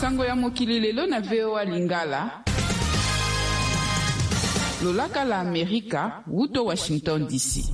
sango ya mokili lelo na VOA Lingala. Lolaka la Amerika, wuto Washington DC.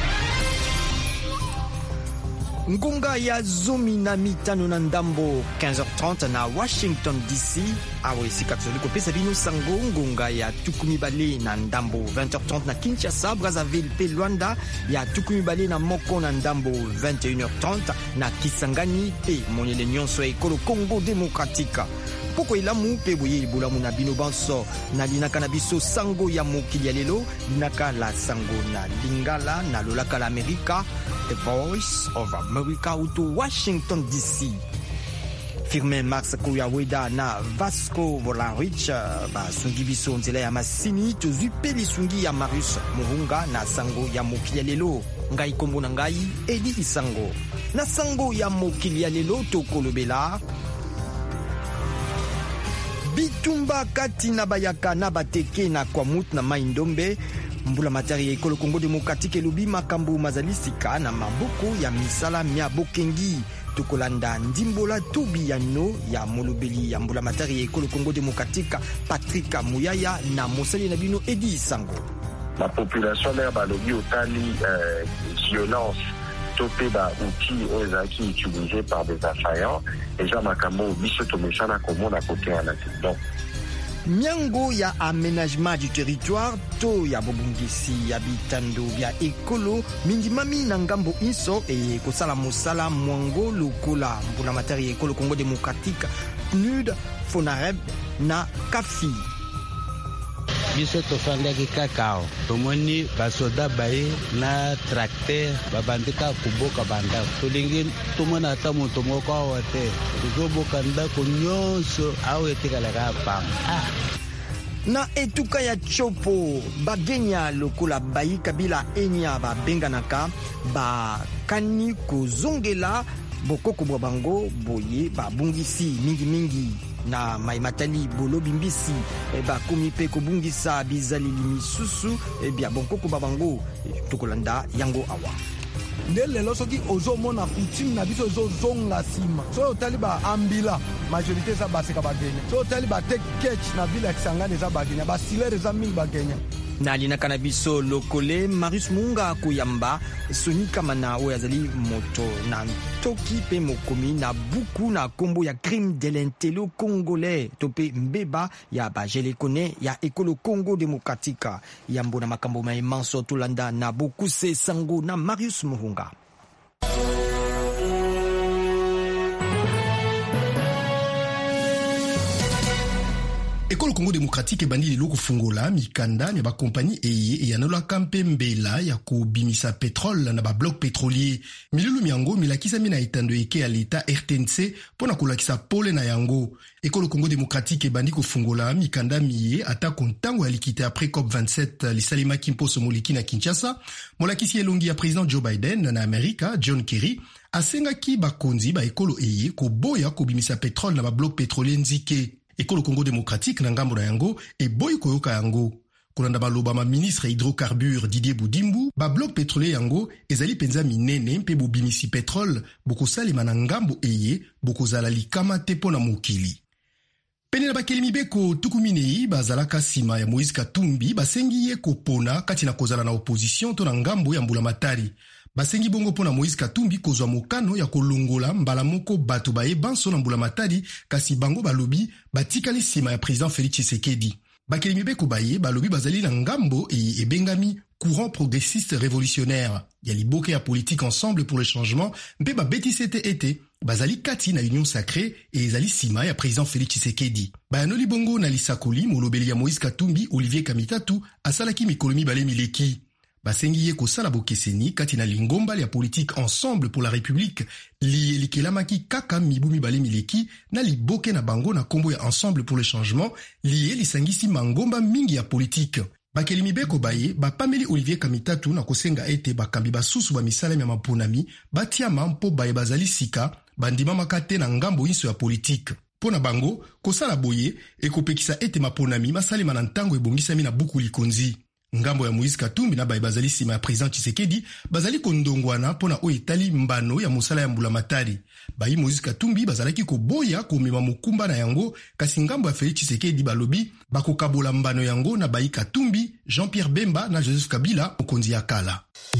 Ngonga ya zomi na mitano na ndambo 15h30 na Washington DC. Awe sika tsoliko pesa bino sango ngonga ya tukumi bale na ndambo 20h30 na Kinshasa, Brazzaville pe Luanda, ya tukumi bale na moko na ndambo 21h30 na Kisangani pe monele nyonso ekolo Congo Démocratique. Poko ilamu pe boye bolamu na bino banso na linaka na biso sango ya mokili ya lelo, linaka la sango na Lingala na lolaka la Amerika, The Voice of America uto Washington DC. Firmin Max Kuyaweda na Vasco Volanrich basungi biso nzela ya masini tozwi pe lisungi ya Marius Muhunga na sango ya mokili ya lelo. Ngai kombo na ngai Edi Isango. Na sango ya mokili ya lelo tokolobela bitumba kati na bayaka na bateke na Kwamut na Maindombe. Mbula matari ekolo Congo Démocratique elobi makambo mazalisika na maboko ya misala mia bokengi. Tokolanda ndimbola tubi ya no ya molobeli ya mbula matari ekolo Congo Démocratique Patrick Muyaya na mosali na bino Edi Sango. La population n'a pas lobi otali violence topé ba outils ozaki utilisés par des assaillants et ja makambo biso tomesana komona côté wana. Donc Miango ya aménagement du territoire to ya bobungisi ya bitando bya ekolo mindimami na ngambo inso e kosala mosala mwango lokola mbula matari ekolo Congo Démocratique PNUD, FONAREB na CAFI. Biso tofandaki kakao tomoni basoda baye na tracteur babandika kuboka banda tolingi tomona ata moto moko awa te tozoboka ndako nyonso awa etekalaka pamba. Na etuka ya chopo bagenya lokola bayi kabila enya babenganaka bakani kozongela bokoko bwa bango boye babungisi mingi na maimatali bolobi mbisi bakomi pe kobungisa bizaleli misusu bya bonkoko babango tokolanda yango awa. Nde lelo soki ozomona coutume na biso ezozonga nsima so otali baambila majorité eza baseka bagenya so otali batekech na ville ya Kisangani eza bagenya basilere eza mingi bagenya. Na linaka na biso lokole Marius Munga kuyamba Sonika Mana oyo azali moto na toki pe mokomi na buku na kombo ya crime de l'intello congolais tope mbeba ya bajelekone ya ekolo Congo Démocratique yambo na makambo maemanso tolanda na bokuse sango na Marius Muhunga. Ekolo Congo Démocratique ebandi lelo kofungola mikanda ya bakompani eye eyanolaka mpe mbela ya kobimisa petrole na bablok pétrolier. Milulu miango milakisami na etando eke ya leta RTNC pona kolakisa pole na yango. Ekolo Congo Démocratique ebandi kofungola mikanda miye ata kontango ya likita après COP27 lisalimaki mposo moliki na Kinshasa. Molakisi elongi ya président Joe Biden na Amerika John Kerry asengaki bakonzi ba ekolo eye koboya kobimisa petrole na bablok pétrolier nzike. Ekolo Congo Démocratique na ngambo na yango eboyi koyoka yango. Kolanda baloba ma ministre hydrocarbures Didier Boudimbu, ba bloc pétrolier yango ezali penza minene mpe bobimisi pétrole bokosalema na ngambo eye bokozala likama te pona mokili. Pene na bakeli mibeko tukuminei bazalaka sima ya Moïse Katumbi basengi ye kopona kati na kozala na opposition to na ngambo ya mbula matari. Basengi bongo pona Moïse Katumbi kozwa mokano ya kolongola mbala moko bato baye banso na mbula matari kasi bango balobi batikali sima ya président Félix Tshisekedi. Bakeli mibeko baye balobi bazali na ngambo e ebengami courant progressiste révolutionnaire ya liboke ya politique ensemble pour le changement mpe babetisete ete bazali kati na union sacrée e ezali sima ya président Félix Tshisekedi. Bayanoli bongo na lisakoli molobeli ya Moïse Katumbi Olivier Kamitatu asalaki mikolo mibale mileki. Basengi ye kosala bokeseni kati na lingomba ya politique ensemble pour la république liye likelamaki kaka mibu mibale mileki na liboke na bango na kombo ya ensemble pour le changement liye lisangisi mangomba mingi ya politique. Bakeli mibeko baye bapameli Olivier Kamitatu na kosenga ete bakambi basusu ba misala ya maponami batiama mpo baye bazali sika bandima makate na ngambo inso ya politique. Pona bango kosala boye ekopekisa ete maponami masalema na ntango ebongisami na buku likonzi. ngambo ya Moïse Katumbi na bazali sima ya président Tshisekedi bazali kondongwana pona o etali mbano ya musala ya mbula matari. Bayi Moïse Katumbi bazalaki koboya komema mokumba na yango kasi ngambo ya Félix Tshisekedi balobi bakokabola mbano yango na bayi Katumbi, Jean-Pierre Bemba na Joseph Kabila mokonzi ya kala.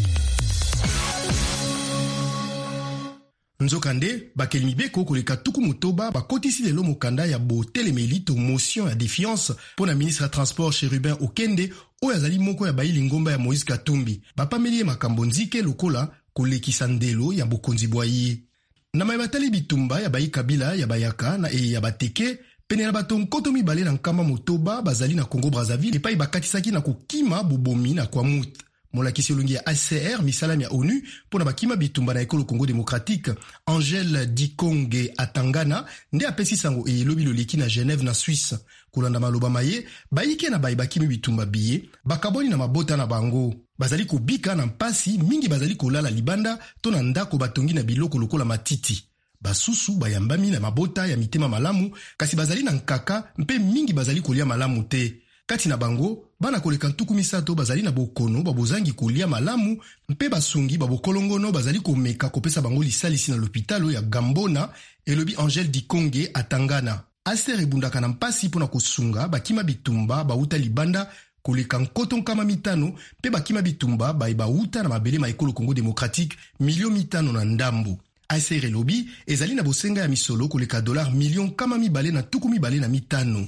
Nzokande bakeli mibeko koleka tuku motoba bakotisi lelo mokanda ya botelemeli to motion ya défiance pona ministre ya transport Chérubin Okende oyo azali moko ya bayili ngomba ya Moïse Katumbi bapameli makambo nzike lokola kolekisa ndelo ya bokonzi bwaye. Na mayebatali bitumba ya bayi Kabila ya bayaka na ya bateke pene na bato nkoto mibale na nkamba motoba bazali na Congo Brazzaville epai bakatisaki na kokima bobomi na kwa mutu. Molakisi olungi ya HCR misalami ya ONU pona bakima bitumba na ekolo Congo Démocratique Angèle Dikonge Atangana nde apesi sango elobi loleki na Genève na Suisse. Kolanda maloba maye bayike na bayi bakimi bitumba biye bakaboni na mabota na bango bazali kobika na mpasi mingi bazali kolala libanda to na ndako batongi na biloko lokola matiti. Basusu bayambami na mabota ya mitema malamu kasi bazali na nkaka mpe mingi bazali kolia malamu te. Kati na bango, bana koleka ntuku misato bazali na bokono babozangi kolia malamu mpe basungi babokolongono bazali komeka kopesa bango lisalisi na l'hôpital ya Gambona elobi Angèle Dikonge Atangana. Aster ebundaka na mpasi pona kosunga bakima bitumba bauta libanda koleka nkoto nkama mitano mpe bakima bitumba bauta na mabele ma ekolo Congo Démocratique milio mitano na ndambo. Aster elobi ezali na bosenga ya misolo koleka $million kama mibale na tuku mibale na mitano.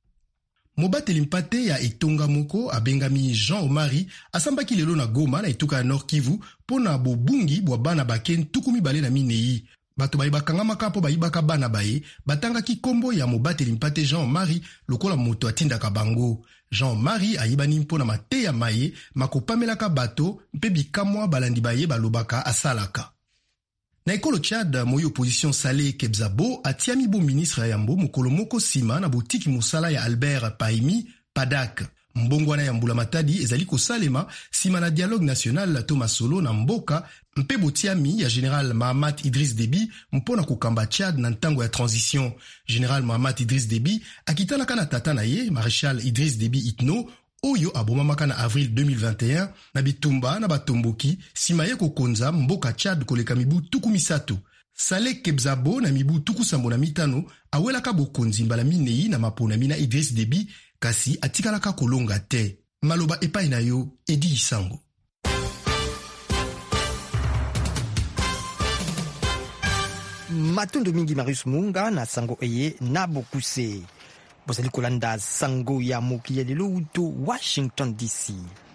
Mobateli mpate ya etonga moko abengami Jean Omari asambaki lelo na Goma na etuka ya Nord Kivu pona bobungi bwa bana baken tuku mibale na minei. Bato bayibakanga makapo bayibaka bana baye batangaki kombo ya mobateli mpate Jean Omari lokola moto atindaka bango. Jean Omari ayibani mpona mate ya maye makopamelaka bato mpe bikamwa balandi baye balobaka asalaka. Na ekolo Tchad, moyi opposition Saleh Kebzabo atiami bo ministre ya yambo mokolo moko sima na botiki musala ya Albert Paimi Padak. Mbongwana ya mbula matadi ezali kosalema sima na dialogue national to masolo na mboka mpe botiami ya General Mahamat Idriss Déby mpona kokamba Tchad na ntango ya transition. General Mahamat Idriss Déby akitanaka na tata na ye Maréchal Idriss Déby Itno oyo abomamaka na avril 2021 na bitumba na batomboki sima ye kokonza mboka Tchad koleka mibu tuku misato. Saleh Kebzabo na mibu tuku sambo na mitano awelaka bokonzi mbala minei na maponami na Idriss Déby kasi atikalaka kolonga te. Maloba epai na yo Edi Isango. Matondo mingi Marius Munga na sango eye na bokuse. Bozali kolanda sango ya mokili lelo uto Washington DC.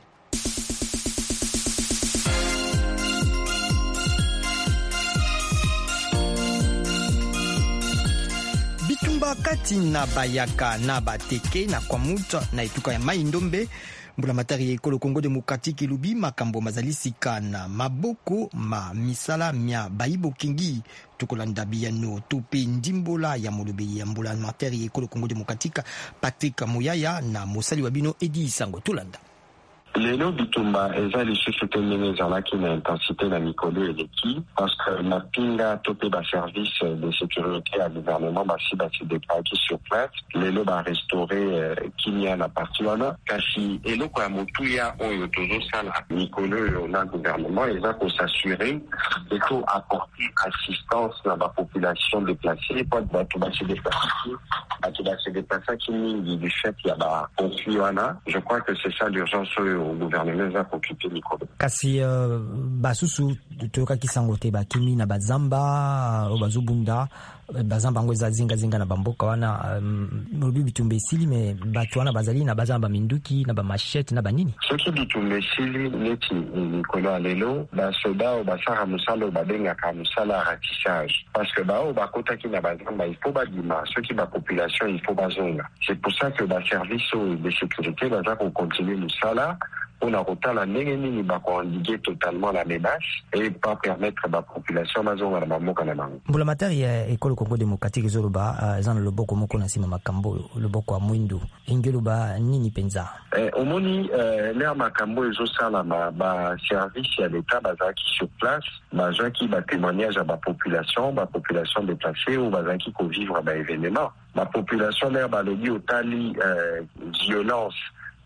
Bitumba kati na bayaka na bateke na kwa muta na etuka ya Mai-Ndombe mbula matari ekolo Congo Démocratique elubi makambo mazali sika na maboko ma misala mia bayibo kingi tukolanda biyano tope ndimbola ya molobi ya mbula matari ekolo Congo Démocratique Patrick Moyaya na mosali wabino Edi Isango tulanda. Lelo bitumba eza lisusu te ndenge ezalaki na intensité na mikolo eleki parce que mapinga tope baservice de sécurité ya gouvernement basi déployaki sur place lelo barestaure kimia na parti wana kasi eloko ya motuya oyo tozosala mikolo oyo na gouvernement eza kosassurer eko apporter assistance na bapopulation déplacée po bato basi déplacaki mingi du fait ya baconflit wana. Je crois que c'est ça l'urgence oyo au gouvernement za occupé mikolo. Kasi basusu toyoka kisango te bakimi na bazamba bazobunda bazamba ngo zinga na bamboka wana mobi bitumbe sili me batu wana bazali na bazamba minduki na bamachete na banini soki bitumbe sili neti mikolo lelo basoda basara musala babengaka musala ratissage parce que bao bakotaki na bazamba il faut badima soki ba population il faut bazonga. C'est pour ça que ba service de sécurité baza ko continuer musala on a kotala ndenge nini bakoendiguer totalement la menace et pas permettre la population bazonga na mamoka na bango. Mbula matari ya ekolo Congo Démocratique zoloba zana loboko moko na sima makambo loboko wa mwindu ingeloba nini penza omoni le makambo ezosala ba service ya l'état bazaki sur place bazaki ba témoignage à ba population déplacée ou bazaki ko vivre ba événement. La population l'air balobi otali violence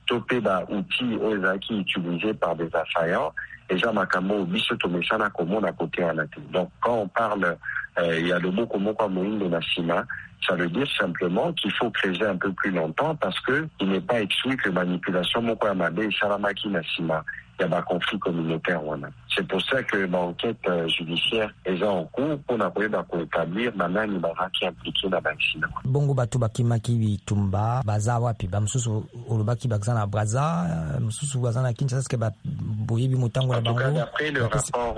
topé outils qui utilisés par des assaillants. Et Jean Makambo, Bissotomesana, comme on a côté à la tête. Donc, quand on parle, il y a le mot comme Moïne de Nassima, ça veut dire simplement qu'il faut creuser un peu plus longtemps parce que il n'est pas exclu que manipulation Moko Amade et Salamaki Nassima, il y a un conflit communautaire. C'est pour ça que l'enquête judiciaire est en cours pour établir Manani Baraki impliqué dans l'accident. Bongo batu bakimaki bitumba baza wapi bamsusu olobaki bakzana braza msusu bazana Kinshasa ke ba boyebi mutango na bango. D'après le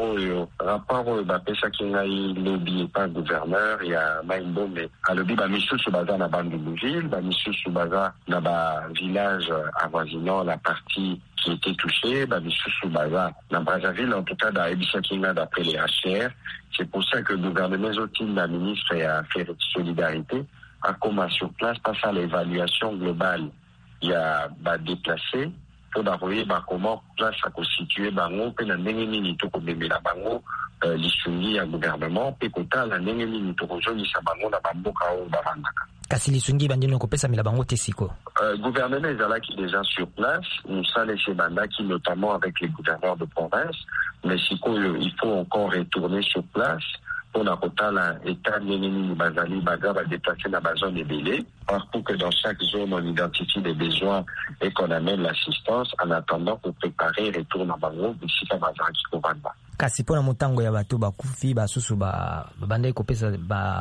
rapport bapesa kingai lobby pas gouverneur il y a Maimbo mais à lobby bamisusu baza na Bandundu-ville bamisusu baza na ba village avoisinant la partie qui était touchée, Bamisusu Baza, dans Brazzaville, en tout cas, dans Ebissakinga, d'après les HR. C'est pour ça que le gouvernement Zotine, la ministre et Affaires et Solidarité, a commencé sur place, passe à l'évaluation globale. Il y a déplacé, pour d'envoyer comment place à constituer Bango, puis la Nengemini, tout comme la Bango, l'Issungi, un gouvernement, puis Kota, la Nengemini, tout comme Jonisa Bango, la Bamboka ou Barandaka. Kasi lisungi bandino kopesa mila bango tesiko. Gouvernement est là qui est déjà sur place. Nous sommes les Bandaki, notamment avec les gouverneurs de province. Mais il faut encore retourner sur place. Pour la l'État Nénéni Bazali Baga va déplacer dans la zone des délais. Pour que dans chaque zone, on identifie des besoins et qu'on amène l'assistance en attendant pour préparer le retour dans Bango d'ici la Bazali Kovanda. Kasi pona mutango ya batu bakufi basusu bandai kopesa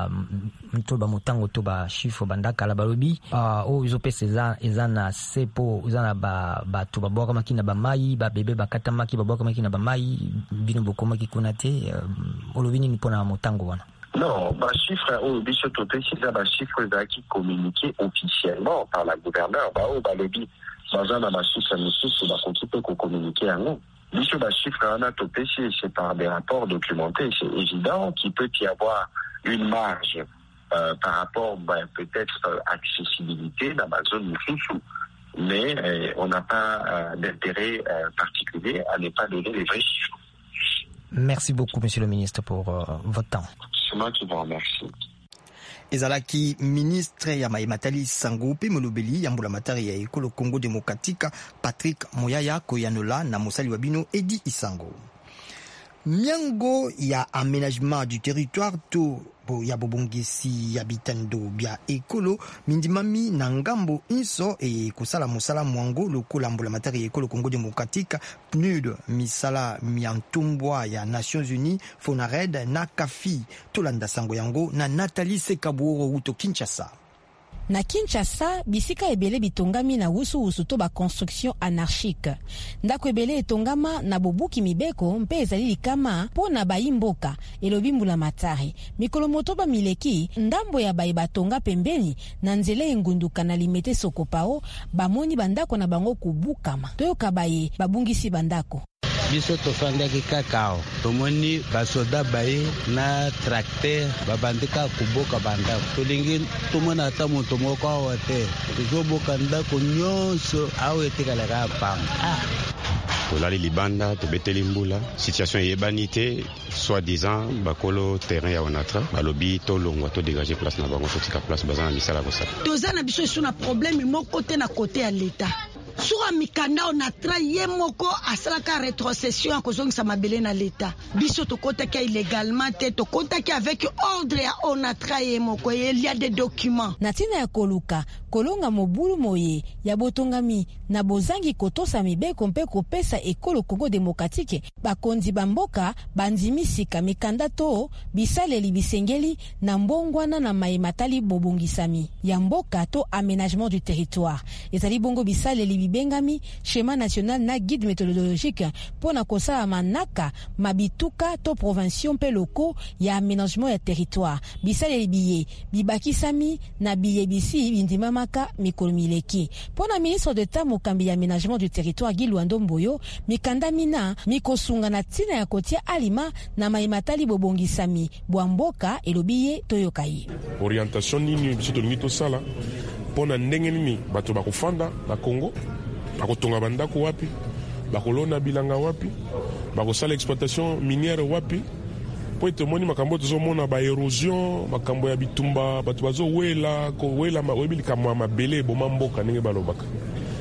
mto mutango to chiffre bandaka la balobi o izopesa ezana sepo ezana batu baboka makina bamai bebe bakata maki baboka makina bamai bino bokoma kikunate olobini ni pona mutango wana. Non, chiffre au bisototé c'est chiffre qui communiqué officiellement par la gouverneure balobi bazana chiffre monsieur la peut communiquer en nous. Monsieur chiffre anatopé c'est par des rapports documentés, c'est évident qu'il peut y avoir une marge par rapport peut-être accessibilité dans la zone Moussoussou, mais on n'a pas d'intérêt particulier à ne pas donner les vrais chiffres. Merci beaucoup, Monsieur le Ministre, pour votre temps. C'est moi qui vous remercie. Ezalaki ministre ya Matali Sango pe molobeli ya mbula matari ya ekolo Congo Démocratique Patrick Moyaya Koyanola na mosali wabino Edi Isango. Miango ya aménagement du territoire to ya bobongisi ya bitando bia ekolo mindimami na ngambo inso e kusala musala mwango lokola mbula matari ya ekolo Congo Démocratique PNUD misala miantumbwa ya Nations Unies Fonared na Kafi tolanda sango yango na Nathalie Sekaburo uto Kinshasa. Na Kinshasa, bisika ebele bitongami na wusu to ba construction anarchique. Ndako ebele etongama na bobuki mibeko mpe ezali likama po na bayimboka elobi mbula matari. Mikolo motoba mileki ndambo ya bayi batonga pembeni na nzele engunduka na limete sokopao bamoni bandako na bango kubukama. Toyoka baye babungisi bandako. Biso tofandaki kakao tomoni basoda baye na tracteur babandika kuboka bandako tolingi tomona ata moto moko awa te tozoboka ndako nyonso awa etekalaka pamba tolali libanda tobeteli mbula situation eyebani te soi-disant bakolo terrain ya onatra balobi tolongwa todégage place na bango totika place baza na misala kosala toza na biso esu na problème moko te na kote ya l'État. Sura mikanda onatra ye moko asalaka rétrocession à kozongisa mabele na l'État. Biso tokotaki illégalement te tokotaki avec ordre ya onatra ye moko il y a des documents. Natina ya koluka kolonga mobulu moye ya botongami na bozangi kotosa mibeko mpe kopesa ekolo Congo Démocratique bakonzi bamboka bandimisika mikanda to bisaleli bisengeli na mbongwana na maimatali bobongisami ya mboka to aménagement du territoire. Ezali bongo bisaleli bengami schéma national na guide méthodologique pour na kosala manaka mabituka to provinciaux pe locaux ya aménagement ya territoire bisaleli biye bibakisami na biye bisi bindimamaka mikolo mileki pona ministre d'État mokambi ya aménagement du territoire Guy Luando Mboyo mikanda mina mikosunga na tina ya kotia alima na maimatali bobongisami bwamboka elobiye toyokai orientation nini biso tolingi tosala pona ndenge nini bato bakufanda na Congo bakotonga bandako wapi bakolona bilanga wapi bakosala exploitation minière wapi po ete moni makambo tozomona ba érosion makambo ya bitumba bato bazowela kowela mawebi likambo ya mabele boma mboka ndenge balobaka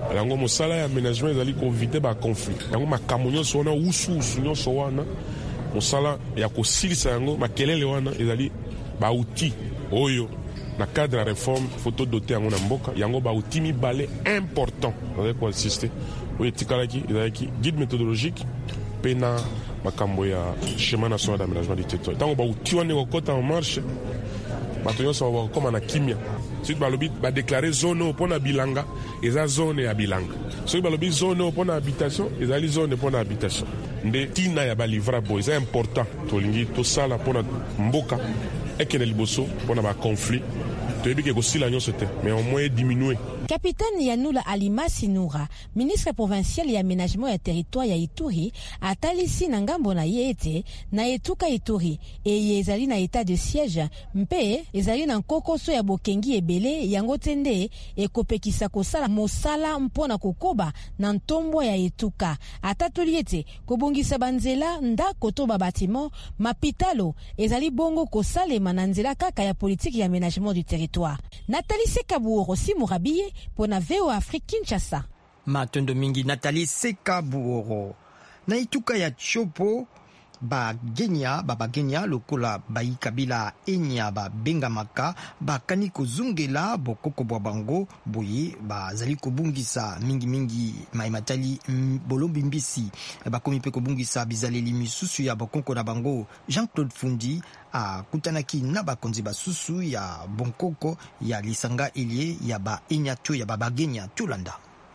yango mosala ya aménagement ezali kovite baconflit yango makambo nyonso wana usu nyonso wana mosala ya kosilisa yango makelele wana ezali bauti oyo na cadre ya réforme photo doté yango na mboka yango bauti mibale important ezali koassiste oyo etikalaki ezalaki guide méthodologique mpe na makambo ya schéma national d'aménagement du territoire ntango bauti wana ekokɔta en marche bato nyonso bakokoma na kimia soki balobi badeklare zone oyo mpo na bilanga eza zone ya bilanga soki balobi zone oyo mpo na habitation ezali zone mpo na habitation nde ntina ya balivrable eza important tolingi tosala mpo na mboka ekende liboso mpo na baconflit toyebi ke kosila nyonso te mais au moins diminue. Capitaine Yanula Alimasi Noura, ministre provincial ya aménagement ya territoire ya Ituri, atalisi na ngambo na ye ete na etuka Ituri eye ezali na état de siège mpe ezali na nkokoso ya bokengi ebele yango tende ekopekisa kosala mosala mpona kokoba na ntombo ya etuka. Atatoli ete kobongisa banzela ndako to babatiment mapitalo ezali bongo kosalema na nzela kaka ya politiki ya aménagement du territoire. Nathalie Sekabuoro Simurabiye pona VOA Afrique Kinshasa. Matondo mingi Nathalie Sekabuoro. Na ituka ya Chopo babagenya lokola bayi kabila enya babengamaka bakani kozungela bokoko bwa bango boye bazali kobungisa mingi maimatali bolombi mbisi bakomi pe kobungisa bizaleli misusu ya bokoko na bango. Jean-Claude Fundi akutanaki na bakonzi basusu ya bonkoko ya lisanga elie ya ba enya to ya babagenya tulanda.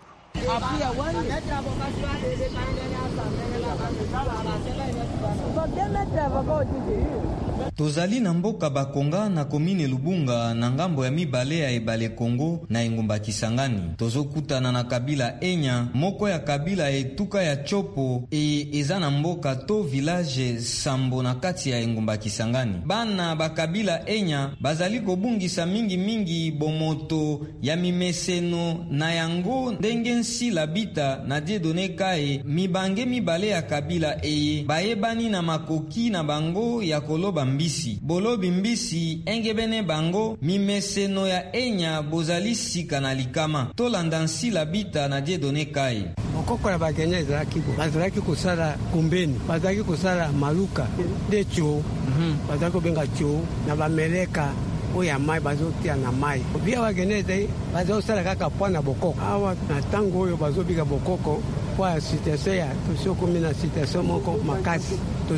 Tozali na mboka Bakonga na komine Lubunga na ngambo ya mibale ya ebale Kongo na engumba Kisangani. Tozokutana na kabila enya moko ya kabila etuka ya Chopo eza na mboka to village Sambo na kati ya engumba Kisangani. Bana bakabila enya bazali kobungisa mingi bomoto ya mimeseno na yango ndenge nsila bita na Dieudonné Kaye mibange mibale ya kabila bayebani na makoki na bango ya koloba mbisi. Bolobi mbisi engebene bango mimeseno ya enya bozali sika na likama. Tolanda nsila bita na Dieudonné Kaye. Bokoko ya bagenya bazalaki kosala kumbeni, bazalaki kosala maluka de cho, bazalaki kobenga cho na bameleka oya mai bazotia na mai. Bia bageneze bazosala kaka pwana bokoko. Awa na tango oyo bazobika bokoko kwa situation ya tosokomi na situation moko makasi.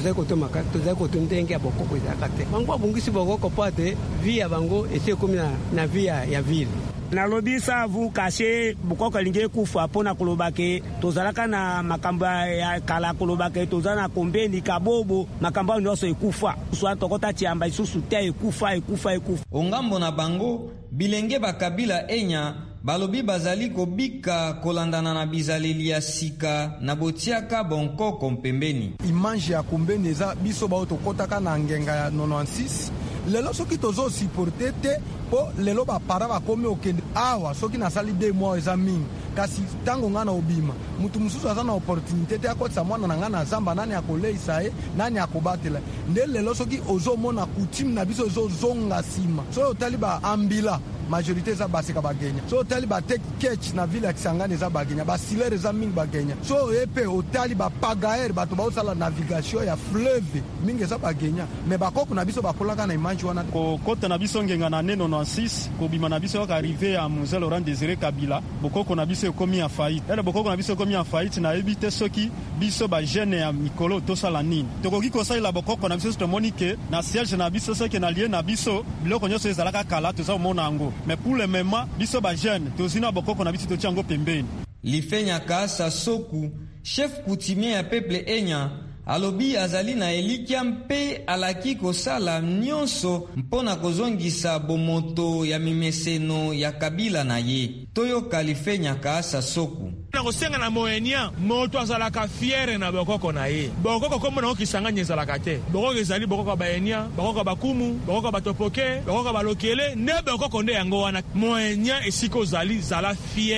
Tozai kotundenge ya bokoko zakate. Bango bungisi bokoko pate via bango ese komi na via ya ville. Nalobi savu kashe bokoko linge kufa pona kolobake tozalaka na makamba ya kala kolobake tozana kombeni kabobo makamba nyonso ekufa so tokota tiamba isusu te ekufa. Ongambo na bango bilenge bakabila enya balobi bazali kobika kolandana na bizaleli ya sika na botiaka bonkoko mpembeni. Image ya kombeni eza biso bao tokotaka na ngenga ya 96 lelo soki tozo supporter te po lelo bapara bakomi okende awa soki nasali 2 mois eza mingi kasi tango ngana obima mutu mususu aza na opportunité te akotisa mwana na ngana zamba nani akoleisa ye nani akobatela nde lelo soki ozomona coutume na biso ezozonga sima so otali ba ambila majorité eza basika bagenya so otali ba take catch na ville ya Kisangani eza bagenya ba silere eza mingi bagenya so epe otali ba pagaer bato baosala navigation ya fleuve mingi eza bagenya me bakoko na biso bakolaka na image wana kokota na biso ngenga na 96 kobima na biso ka arrivé ya Mzee Laurent Désiré Kabila bokoko na biso ekomi ya faillite ele bokoko na biso ekomi ya faillite na ebite soki biso ba jeune ya mikolo tosala nini tokoki kosalela bokoko na biso tomoni ke na siège na biso soki na lieu na biso biloko nyonso ezalaka kala tozomona ngo mais pour le moment biso ba jeune tozina bokoko na biso totiango pembeni. Lifenya Kasa Soku chef coutumier ya peuple enya alobi azali na elikia mpe alaki kosala nyonso mpona kozongisa bomoto ya mimeseno ya kabila na ye. Toyoka Lifenya Kasa Soku. Na kosenga na moenia moto azalaka fiere na bokoko na ye. Bokoko komo na Kisangani ezalaka te. Bokoko ezali bokoko baenia, bokoko bakumu, bokoko batopoke, bokoko balokele, ne bokoko nde yango wana. Moenia esiko zali zala fiere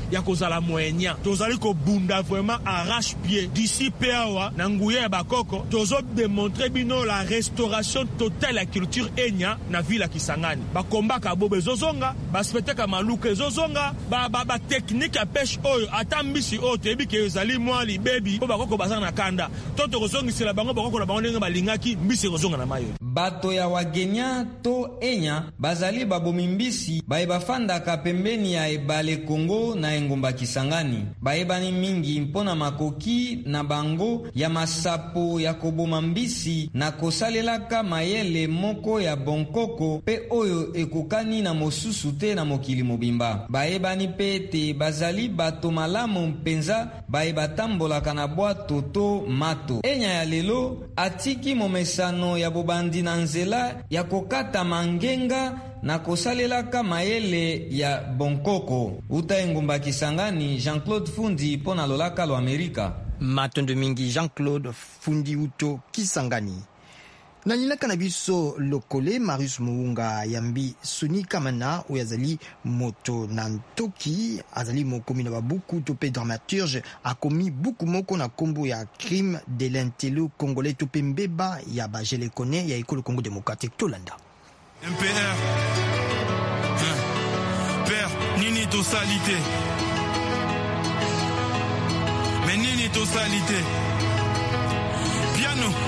ya kozala moyen tozali kobunda vraiment arrache-pied d'ici pe awa na nguya ya bakoko tozo démontrer bino la restauration totale ya culture enya na ville ya Kisangani bakombaka bobo ezozonga baspectacle maluka ezozonga ba technique ya pêche oyo ata mbisi oyo toyebi ke ezali mwa libebi po bakoko bazala na kanda to tokozongisela bango bakoko na bango ndenge balingaki mbisi ekozonga na mayo. Bato ya Wagenya to enya bazali babomi mbisi bafandaka pembeni ya ebale Kongo na engumba Kisangani bayebani mingi mpona makoki na bango ya masapo ya koboma mbisi na kosalelaka mayele moko ya bonkoko pe oyo ekokani na mosusu te na mokili mobimba. Bayebani pete bazali bato malamu mpenza batambolaka na bwato to mato. Enya ya lelo atiki momesano ya bobandi na nzela ya kokata mangenga na kosalelaka mayele ya bonkoko. Uta engumba Kisangani, Jean-Claude Fundi pona lolaka lo Amerika. Matondo mingi Jean-Claude Fundi uto Kisangani. Na linaka na biso lokole Marius Muunga yambi Soni Kamana oyo azali moto na ntoki azali mokomi na babuku to pe dramaturge akomi buku moko na kombo ya crime de l'intello congolais to pe mbeba ya bajele kone ya ekolo Congo démocratique tolanda. MPR Père nini to salité mais nini to salité piano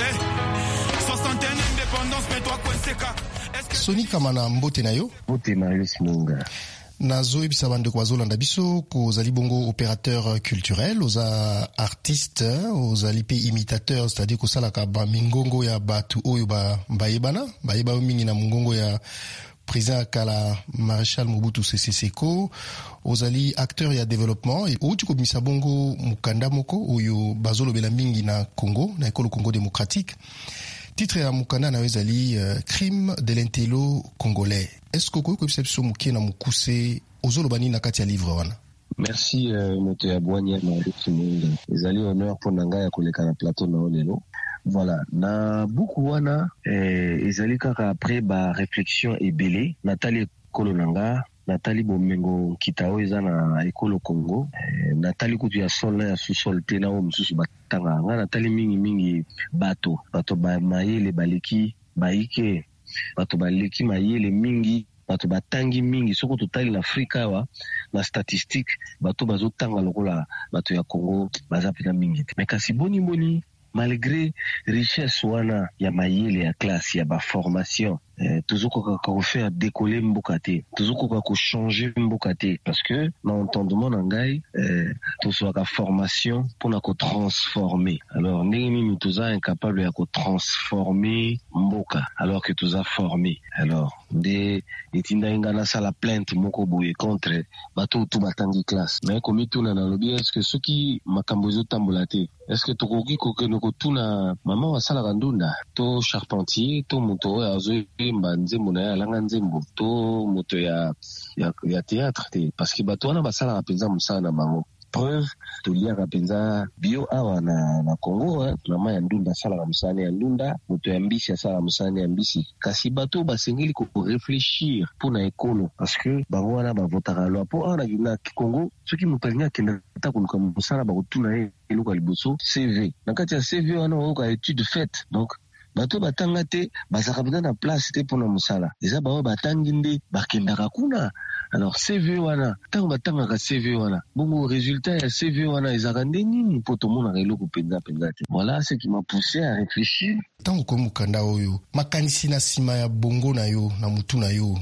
Soni Kamana mbote na yo mbote Marius Munga nazo ebisa bandeko bazolanda biso kozali bongo opérateur culturel oza artiste ozali pe imitateur c'est-à-dire kosalaka ba mingongo ya batu oyo bayeba mingi na mungongo ya président kala Maréchal Mobutu Sese Seko ozali acteur ya développement et outi kobimisa bongo mukanda moko oyo bazolobela mingi na Congo na ekolo Congo démocratique. Titre ya mukanda na wezali crime de l'intello congolais. Est-ce que vous pouvez savoir mukie na mukuse ozolobani na kati ya livre wana? Merci moto ya bwanya na Munga. Ezali honneur pour nanga ya koleka na plateau na olelo. Voilà, na buku wana ezali kaka après ba réflexion ebele natali ekolo nanga natali bomengo kitao eza na ekolo Congo natali kutu ya sol na ya sous-sol te na o mususu batanga nga natali mingi bato ba mayele baleki baike bato baleki mayele mingi bato batangi mingi soko totali na Afrika wa na statistique bato bazotanga lokola bato ya Congo baza pena mingi te mais kasi boni malgré richesse wana ya mayele ya classe ya ba formation toujours qu'on fait décoller mbokate toujours qu'on changer mbokate parce que dans entendement nangai tout soit la formation pour na ko transformer alors nini tuza incapable ya ko transformer mboka alors que tuza formé alors de etinda ngana sala plainte moko boye contre bato tout batangi classe mais comme tout na lobby est-ce que ceux qui makambozo tambolate est-ce que tokoki ko tuna mama wasala kandunda to charpentier to moto azo mbanzembo na alanga nzembo to moto ya théâtre te parce que bato wana basala rapenza musala na bango preuve to lia rapenza bio awa na Congo mama ya ndunda sala musala ya ndunda moto ya mbisi sala musala ya mbisi kasi bato basengeli ko réfléchir pour na ekolo parce que bango wana ba votera loi pour ana na Congo ceux qui mutalinga kenda ta kuluka musala ba kutuna eluka liboso CV na kati ya CV wana oka étude faite donc bato batanga te bazaka bina na place te pona musala eza bawo batangi nde bakendaka kuna alors CV wana tango batanga ka CV wana bongo résultat ya CV wana ezaka nde nini po tomona eloko penza te voilà ce qui m'a poussé à réfléchir tango ko mukanda oyo makanisi na sima ya bongo na yo na mutu na yo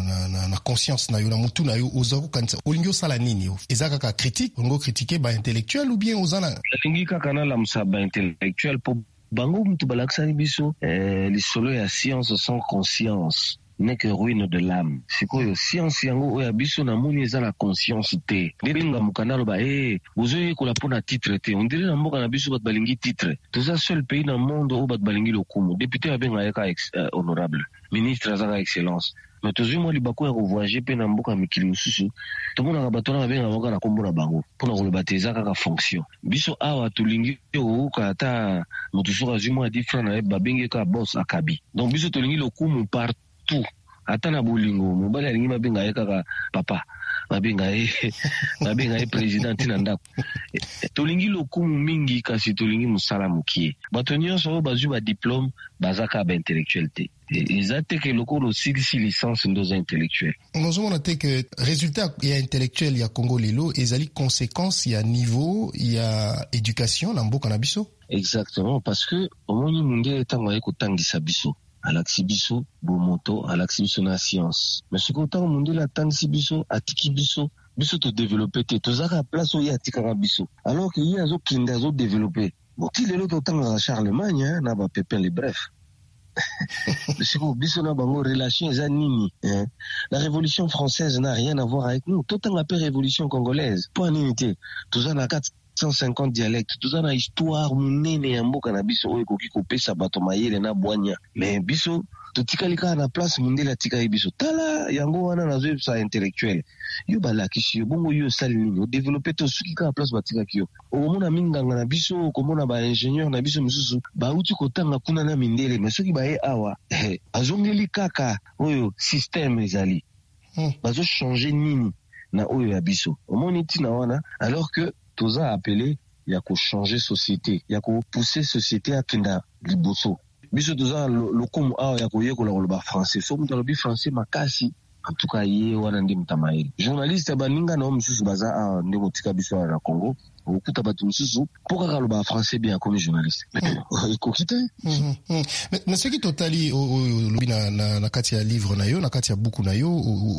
na conscience na yo na mutu na yo ozako kanisa olingi osala nini yo ezaka ka critique bongo critiquer ba intellectuel ou bien ozana lingi kaka na la musaba intellectuel po bango mutu balakisani biso lisolo ya science sans conscience n'est que ruine de l'âme. Sikoyo science yango oya biso na moni eza la conscience te. Ndenga mukanda loba ozoye ko la pona titre te. On dirait na mboka na biso bat balingi titre. Tout ça seul pays dans le monde où bat balingi lokumu. Député abenga yaka honorable. Ministre azanga excellence. Mais toujours moi libako ya ko voyager pe na mboka mikili mususu. Tomona ka batona abenga mboka na kombo na bango. Pona ko bateza kaka fonction. Biso awa tulingi o ka ata motusuka zimo a different na babenge ka boss akabi. Donc biso tulingi lokumu partout. Ata na bolingo mobali alingi mabenga yeka ka papa babenga président tina ndako tolingi lokumu mingi kasi tolingi musala mukie bato nyonso bazwi ba diplôme bazaka ba intellectuel te eza te ke lokolo silisi licence ndoza intellectuel nozomona te ke résultat ya intellectuel ya Congo lelo ezali conséquence ya niveau ya éducation na mboka na biso. Exactement, parce que omoni mundele ntango aye kotangisa biso alakisi biso bomoto alakisi biso na science mais soki ntango mundele atangisi biso atiki biso to développer te tozaka place oyo atikaka biso alors que ye azokende azodévelopper ti lelo totangaka Charlemagne na bapepin le bref siko biso na bango relation eza nini la révolution française n'a rien à voir avec nous totanga pe révolution congolaise po nini te toza na 450 dialectes toza na histoire munene ya mboka na biso oyo ekoki kopesa bato mayele na bwanya mais biso totikali kaka na place mundele atikali biso tala yango wana nazoyebisa intellectuel yo balakisi yo bongo yo osali nini odéveloppe to soki kaka place batikaki yo okomona minganga na biso okomona baingénieur na biso mosusu bauti kotanga kuna na mindele mais soki baye awa azongeli kaka oyo système ezali bazochange nini na oyo ya biso omoni ntina wana alors que toza appelé ya kochanger société ya kopousser société akenda liboso biso toza lokumu awa ya koyekola koloba français so mutu alobi français makasi en tout cas ye wana nde mutamayeli journaliste baninga na mosusu baza awa nde motika biso na Congo okuta bato mosusu mpo kaka aloba français bien akomi journaliste ekoki te na soki totali oyo olobi na kati ya livre na yo na kati ya buku na yo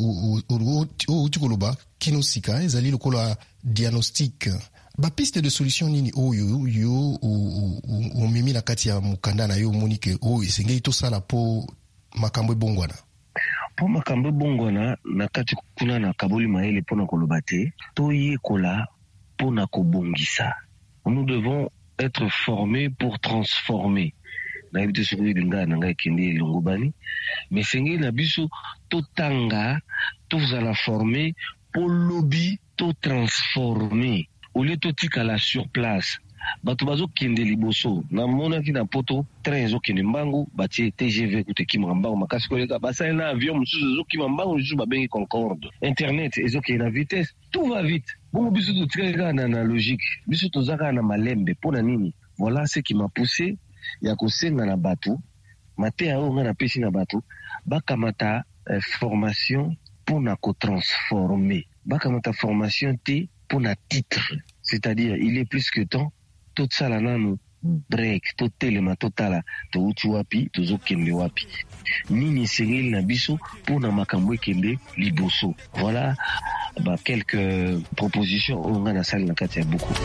outi koloba kino sika ezali lokola diagnostic bapiste de solution nini oyo yo omemi na kati ya mukanda na yo omoni ke oyo esengeli tosala po makambo ebongwana po makambo ebongwana na kati kuna na kaboli mayele mpona koloba te toyekola mpona kobongisa nous devons être formés pour transformer nayebi te soki lingaa na ngai ekende elongo bani mais esengeli na biso totanga tozala formé po lobi to transformer au lieu totikala sur place bato bazokende liboso namonaki na poto train ezokende mbangu batie TGV kutekima mbangu makasi koleka basali na avion mosusu ezokima mbangu mosusu babengi Concorde internet ezokende na vitesse tout va vite bongo biso totikali kaka na logique biso toza kaka na malembe mpona nini voilà ce qui m'a poussé ya kosenga na bato mateya oyo nga napesi na bato bakamata formation mpona kotransformer bakamata formation te mpona titre c'est-à-dire il est plus que temps totsala nanu break totelema totala touti wapi tozokende wapi nini esengeli na biso mpona makambo ekende liboso voilà quelques propositions oyo nga nasali na kati ya buku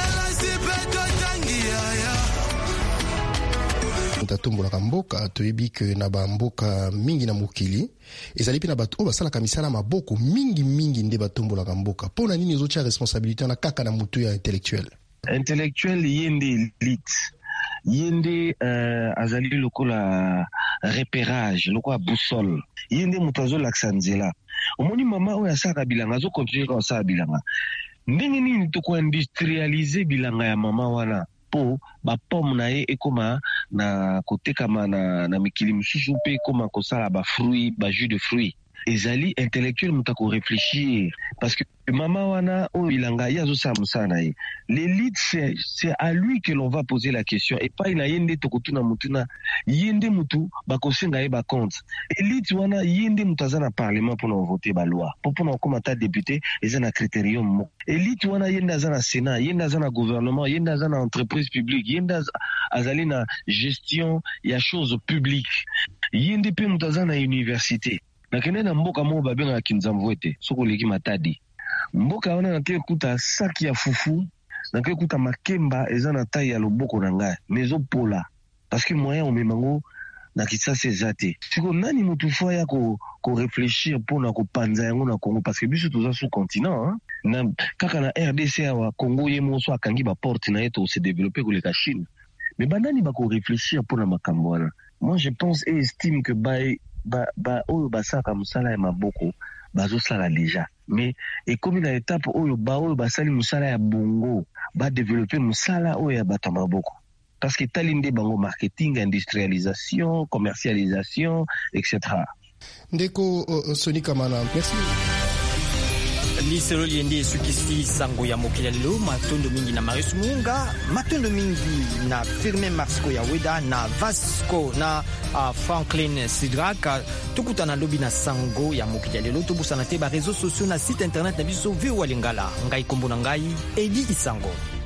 tatombolaka mboka toyebi ke na bamboka mingi na mokili ezali mpe na bato oyo basalaka misala maboko mingi nde batombolaka mboka mpona nini ezotia responsabilité na kaka na motu ya intellectuel ye nde elite ye nde azali lokola repérage lokola boussole ye nde moto azolakisa nzela omoni mama oyo asalaka bilanga azokontinue kaka osala bilanga ndenge nini tokoindustrialize bilanga ya mama wana po bapome na ye ekoma na kotekama na mikili mosusu mpe ekoma kosala bafruit bajus de fruit ezali intellectuel moto akorefléchir parce que mama wana oyo bilanga ye azosala mosala na ye l'élite c'est à lui que l'on va poser la question epai na ye nde tokotuna motuna ye nde motu bakosenga ye bacompte élite wana ye nde moto aza na parlement mpona ovote baloi po mpona okoma ata député eza na critérium moko élite wana ye nde aza na sénat ye nde aza na gouvernement ye nde aza na entreprise publique ye nde azali na gestion ya chose publique ye nde mpe moto aza na université nakende na mboka moko babengaka Kinzamvwe te soki oleki Matadi mboka wana nake kuta saki ya fufu nake kuta makemba eza na taille ya loboko na ngai mais ezopola parce que moyen omemango na Kisasa eza te siko nani motu fo ya korefléchir mpona kopanza yango na Congo parce que biso toza sous continent na kaka na RDC awa Congo ye moso akangi baporte na ye to se développer koleka Chine mais banani bakorefléchir mpona makambo wana moi je pense et estime que oyo basaka mosala ya maboko bazosala deja mais ekomi na étape oyo basali mosala ya bongo badeveloppe mosala oyo ya bato ya maboko parce que tali nde bango marketing industrialisation commercialisation etc. Ndeko Soni Kamana, merci. liselo liende sukisi sango ya mokili lelo matondo mingi na Marius Munga, matondo mingi na Firmin Marsco ya Weda na Vasco na Franklin Sidrak. Tukutana lobi na sango ya mokili lelo tobusana te ba réseaux sociaux na site internet na biso VOA Lingala. Ngai kombo na ngai Edi Isango.